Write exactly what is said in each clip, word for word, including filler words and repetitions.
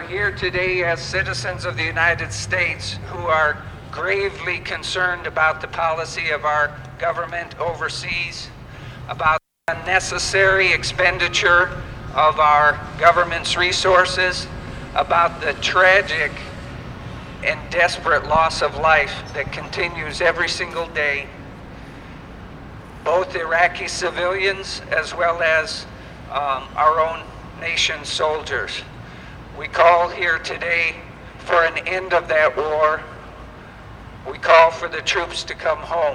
here today as citizens of the United States who are gravely concerned about the policy of our government overseas, about the unnecessary expenditure of our government's resources, about the tragic and desperate loss of life that continues every single day, both Iraqi civilians as well as um, our own nation's soldiers. We call here today for an end of that war. We call for the troops to come home.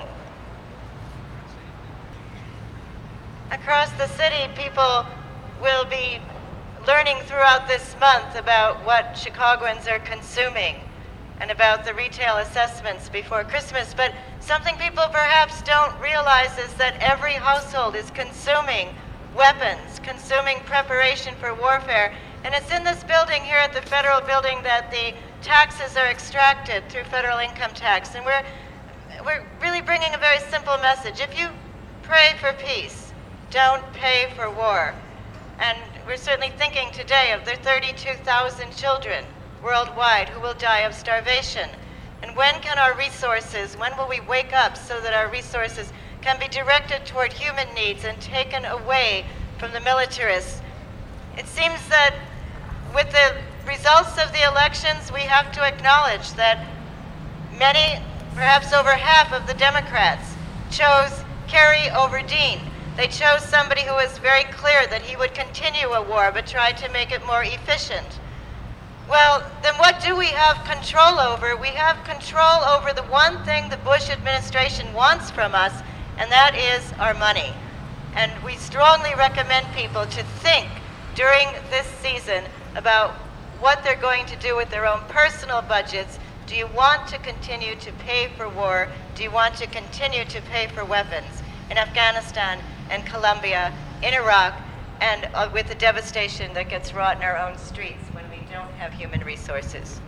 Across the city, people will be learning throughout this month about what Chicagoans are consuming and about the retail assessments before Christmas. But something people perhaps don't realize is that every household is consuming weapons, consuming preparation for warfare. And it's in this building here at the federal building that the taxes are extracted through federal income tax. And we're, we're really bringing a very simple message. If you pray for peace, don't pay for war. And we're certainly thinking today of the thirty-two thousand children worldwide who will die of starvation. And when can our resources, when will we wake up so that our resources can be directed toward human needs and taken away from the militarists? It seems that with the results of the elections, we have to acknowledge that many, perhaps over half of the Democrats, chose Kerry over Dean. They chose somebody who was very clear that he would continue a war but tried to make it more efficient. Well, then what do we have control over? We have control over the one thing the Bush administration wants from us, and that is our money. And we strongly recommend people to think during this season about what they're going to do with their own personal budgets. Do you want to continue to pay for war? Do you want to continue to pay for weapons in Afghanistan and Colombia, in Iraq, and uh, with the devastation that gets wrought in our own streets when we don't have human resources?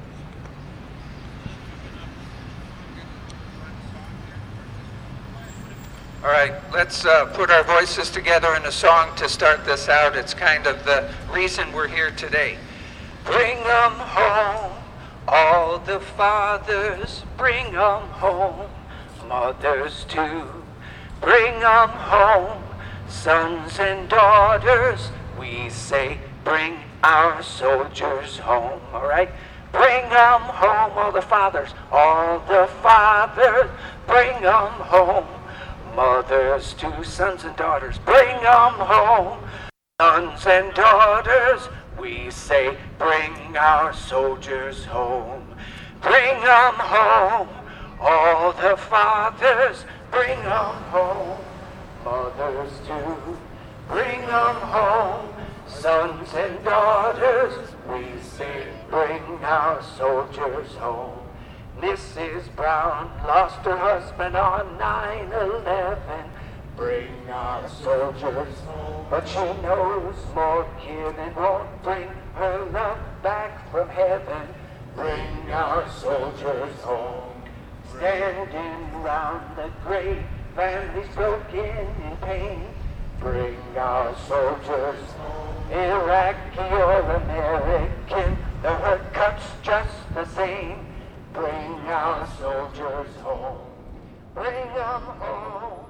All right, let's uh, put our voices together in a song to start this out. It's kind of the reason we're here today. Bring 'em home, all the fathers, bring 'em home, mothers too. Bring 'em home, sons and daughters, we say, bring our soldiers home, all right? Bring 'em home, all the fathers, all the fathers, bring 'em home. Mothers to sons and daughters, bring 'em home. Sons and daughters, we say, bring our soldiers home. Bring 'em home, all the fathers, bring 'em home. Mothers too, bring 'em home. Sons and daughters, we say, bring our soldiers home. Missus Brown lost her husband on nine eleven. Bring our soldiers home. But she knows more killing won't bring her love back from heaven. Bring our soldiers home. Standing round the grave, families broken in pain. Bring our soldiers home. Iraqi or American, the hurt cuts just the same. Bring our soldiers home. Bring 'em home.